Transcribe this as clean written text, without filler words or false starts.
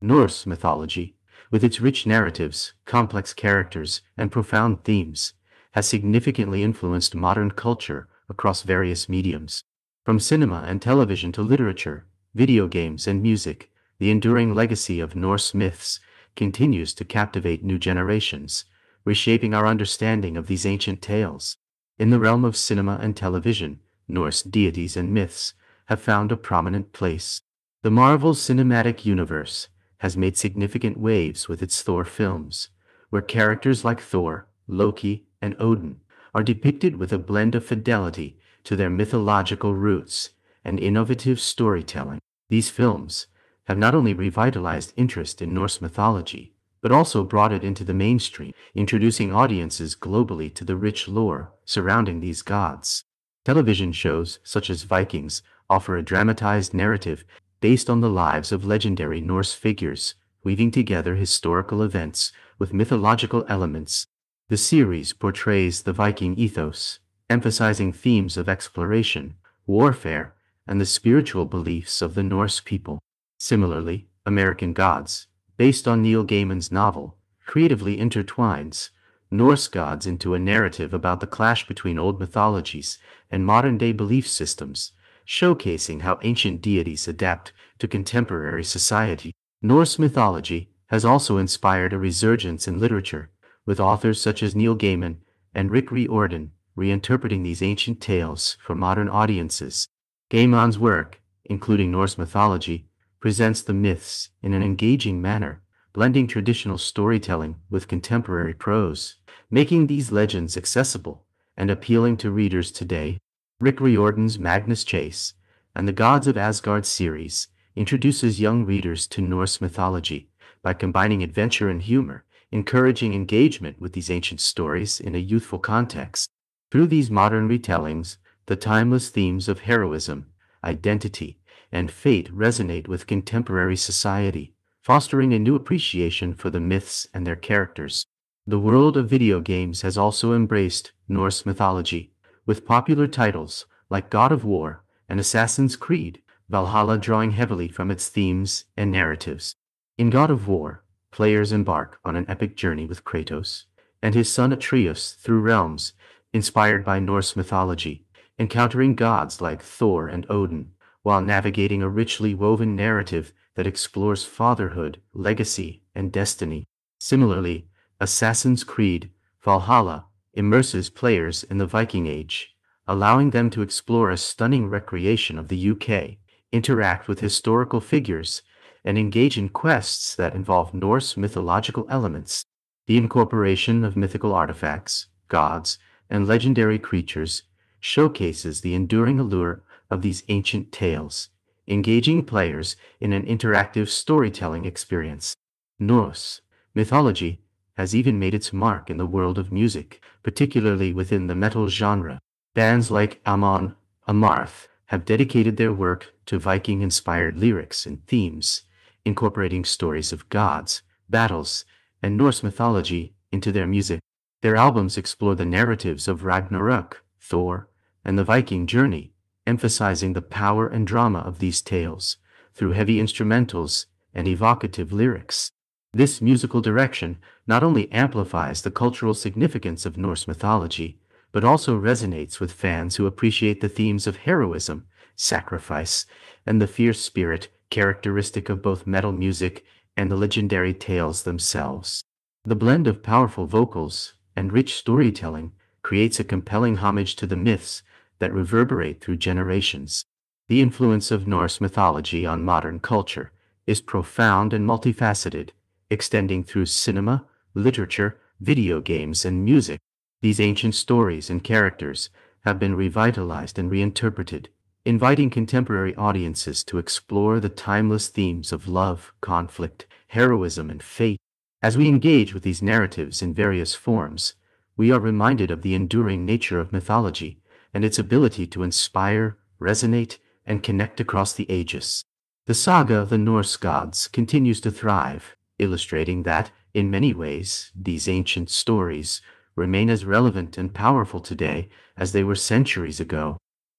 Norse mythology, with its rich narratives, complex characters, and profound themes, has significantly influenced modern culture across various mediums. From cinema and television to literature, video games, and music, the enduring legacy of Norse myths continues to captivate new generations, reshaping our understanding of these ancient tales. In the realm of cinema and television, Norse deities and myths have found a prominent place. The Marvel Cinematic Universe has made significant waves with its Thor films, where characters like Thor, Loki, and Odin are depicted with a blend of fidelity to their mythological roots and innovative storytelling. These films have not only revitalized interest in Norse mythology, but also brought it into the mainstream, introducing audiences globally to the rich lore surrounding these gods. Television shows such as Vikings offer a dramatized narrative based on the lives of legendary Norse figures, weaving together historical events with mythological elements. The series portrays the Viking ethos, emphasizing themes of exploration, warfare, and the spiritual beliefs of the Norse people. Similarly, American Gods, based on Neil Gaiman's novel, creatively intertwines Norse gods into a narrative about the clash between old mythologies and modern-day belief systems, showcasing how ancient deities adapt to contemporary society. Norse mythology has also inspired a resurgence in literature, with authors such as Neil Gaiman and Rick Riordan reinterpreting these ancient tales for modern audiences. Gaiman's work, including Norse mythology, presents the myths in an engaging manner, blending traditional storytelling with contemporary prose, making these legends accessible and appealing to readers today. Rick Riordan's Magnus Chase and the Gods of Asgard series introduces young readers to Norse mythology by combining adventure and humor, encouraging engagement with these ancient stories in a youthful context. Through these modern retellings, the timeless themes of heroism, identity, and fate resonate with contemporary society, fostering a new appreciation for the myths and their characters. The world of video games has also embraced Norse mythology, with popular titles like God of War and Assassin's Creed Valhalla drawing heavily from its themes and narratives. In God of War, players embark on an epic journey with Kratos and his son Atreus through realms inspired by Norse mythology, encountering gods like Thor and Odin, while navigating a richly woven narrative that explores fatherhood, legacy, and destiny. Similarly, Assassin's Creed Valhalla immerses players in the Viking Age, allowing them to explore a stunning recreation of the UK, interact with historical figures, and engage in quests that involve Norse mythological elements. The incorporation of mythical artifacts, gods, and legendary creatures showcases the enduring allure of these ancient tales, engaging players in an interactive storytelling experience. Norse mythology has even made its mark in the world of music, particularly within the metal genre. Bands like Amon Amarth have dedicated their work to Viking-inspired lyrics and themes, incorporating stories of gods, battles, and Norse mythology into their music. Their albums explore the narratives of Ragnarok, Thor, and the Viking journey, emphasizing the power and drama of these tales through heavy instrumentals and evocative lyrics. This musical direction not only amplifies the cultural significance of Norse mythology, but also resonates with fans who appreciate the themes of heroism, sacrifice, and the fierce spirit characteristic of both metal music and the legendary tales themselves. The blend of powerful vocals and rich storytelling creates a compelling homage to the myths that reverberate through generations. The influence of Norse mythology on modern culture is profound and multifaceted, extending through cinema, literature, video games, and music. These ancient stories and characters have been revitalized and reinterpreted, inviting contemporary audiences to explore the timeless themes of love, conflict, heroism, and fate. As we engage with these narratives in various forms, we are reminded of the enduring nature of mythology and its ability to inspire, resonate, and connect across the ages. The saga of the Norse gods continues to thrive, illustrating that, in many ways, these ancient stories remain as relevant and powerful today as they were centuries ago.